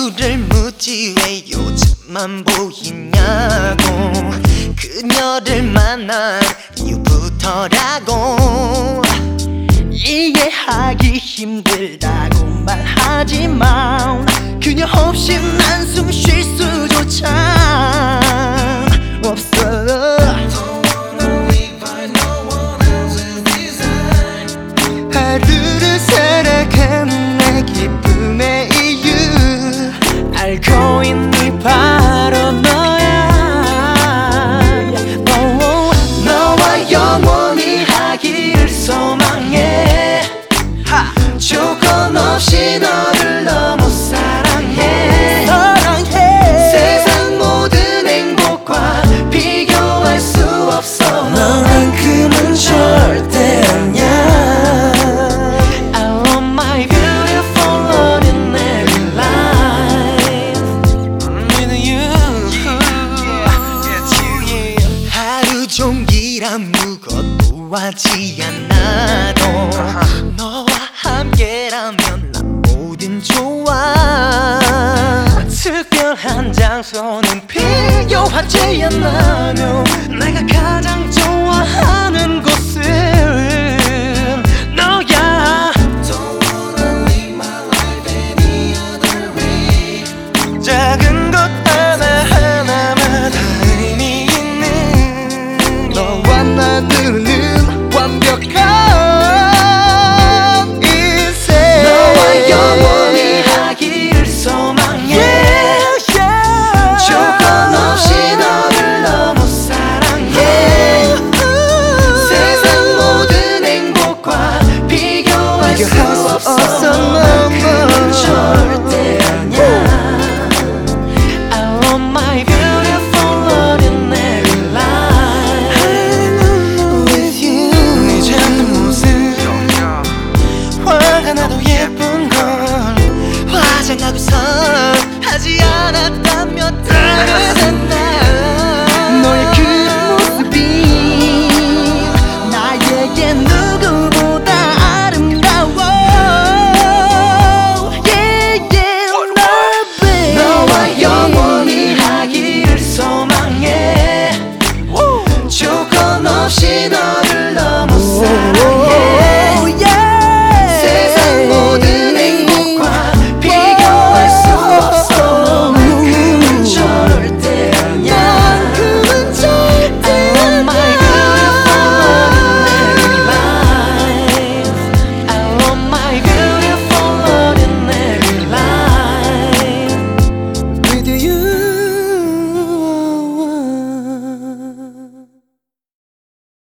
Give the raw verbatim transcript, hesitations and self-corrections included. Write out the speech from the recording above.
이유를 묻지 왜 요즘만 보이냐고. 그녀를 만난 이유부터라고. 이해하기 힘들다고 말하지만 그녀 없이 난 숨 쉴 수조차 없어. 하루를 살아가는 내 기쁨의 이유 알고 있니? 바로 너야. oh, 너와 영원히 하기를 소망해. 하. 조건 없이 너를 너무 사랑해. 사랑해. 세상 모든 행복과 비교할 수 없어. 너만큼은 절대 아니야. 종일 아무것도 하지 않아도 너와 함께라면 난 뭐든 좋아. 특별한 장소는 필요하지 않아도 내가 가장 좋아하는 곳은 너야. Don't wanna live my life any other way. 작은 것 하나하나마다 의미 있는 너와 나누는 완벽한 인생. 너와 영원히 하기를 소망해. yeah, yeah. 조건 없이 너를 너무 사랑해. 세상 모든 행복과 비교할 수 없어. 너만큼은 절대 아니야. I want my beautiful ordinary life with you. 네 작은 모습 화가 나도 예쁜 걸 화장하고선 하지 않았다면 다르던